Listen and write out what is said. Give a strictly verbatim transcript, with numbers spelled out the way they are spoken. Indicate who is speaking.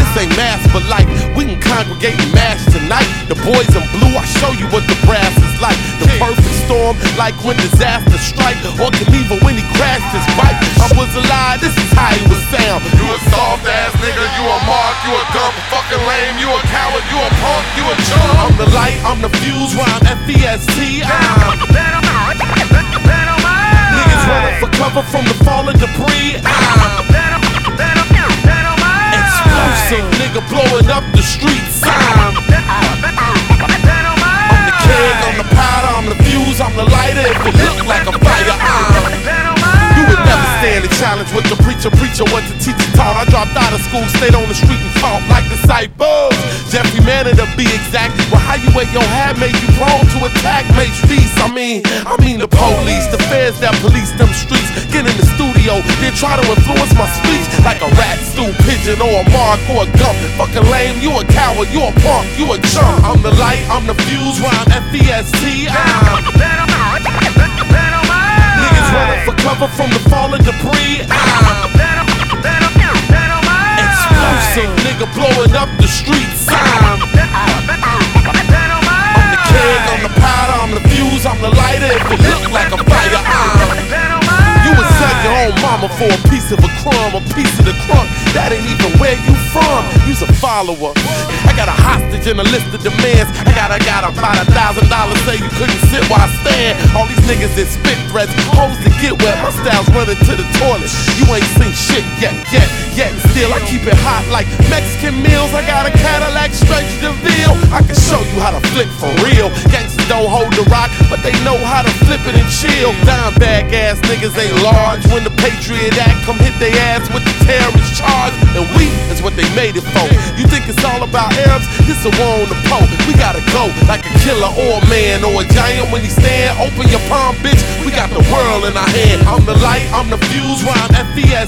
Speaker 1: this ain't mass for life. We can congregate and mash tonight. The boys in blue, I show you what the brass is like. The perfect storm, like when disaster strike, or Geneva when he crashed his bike. I was alive, this is how he would sound. You a soft ass nigga, you a mark, you a dumb fucking lame, you a coward, you a punk, you a chump. I'm the light, I'm the fuse, rhyme F E S T. I'm niggas running for cover from the falling debris. I'm explosive nigga blowing up the streets. I'm I'm the keg, I'm the powder, I'm the fuse, I'm the lighter. If it look like a fire, I'm you would never stand a challenge with the preacher. Preacher what the teacher taught. I dropped out of school, stayed on the street and fought like disciples. Jeffrey Manor to be exact. Well, how you wear your hat made you prone to attack Mage Feast. I mean, I mean the police, the feds that police them streets. Get in the studio, then try to influence my speech like a rat, stool, pigeon, or a mark, or a gump. Fucking lame, you a coward, you a punk, you a chump. I'm the light, I'm the fuse, rhyme F E S T. I'm niggas running for cover from the falling debris. I'm explosive nigga blowing up the streets. I'm I'm the keg, I'm the powder, I'm the fuse, I'm the lighter. If it look like a fire, I'm you would sell your own mama for a piece of a crumb, a piece of the crunk. That ain't even where you from. You's a follower. I got a hostage and a list of demands. I got, I got about a thousand dollars. Say you couldn't sit while I stand. All these niggas that spit threats, hoes to get wet. My style's running to the toilet. You ain't seen shit yet, yet, yet. Still, I keep it hot like Mexican meals. I got a Cadillac Stretch DeVille. I can show you how to flip for real. Gangsters don't hold the rock, but they know how to flip it and chill. Dime bag ass niggas ain't large. When the Patriot Act come hit they ass with the terrorist charge, and we is what they made it for. You think it's all about Arabs? This a war on the pole. We gotta go like a killer or a man or a giant when he stand. Open your palm, bitch. We got the world in our hand. I'm the light, I'm the fuse, rhyme F E S